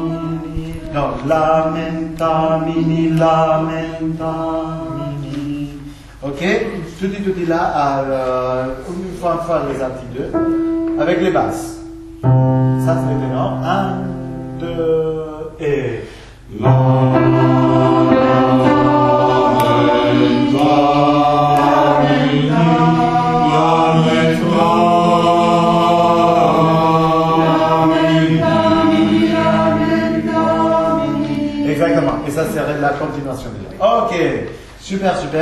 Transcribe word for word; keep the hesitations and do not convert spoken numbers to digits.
mini. Non, lamenta, mini, lamenta, mini. Ok? Tutti, tutti là, euh, une fois, une fois les articles deux, avec les basses. Ça, c'est le ténor. Un, deux, et. Exactement. Et ça, c'est la continuation. Ok. Super, super.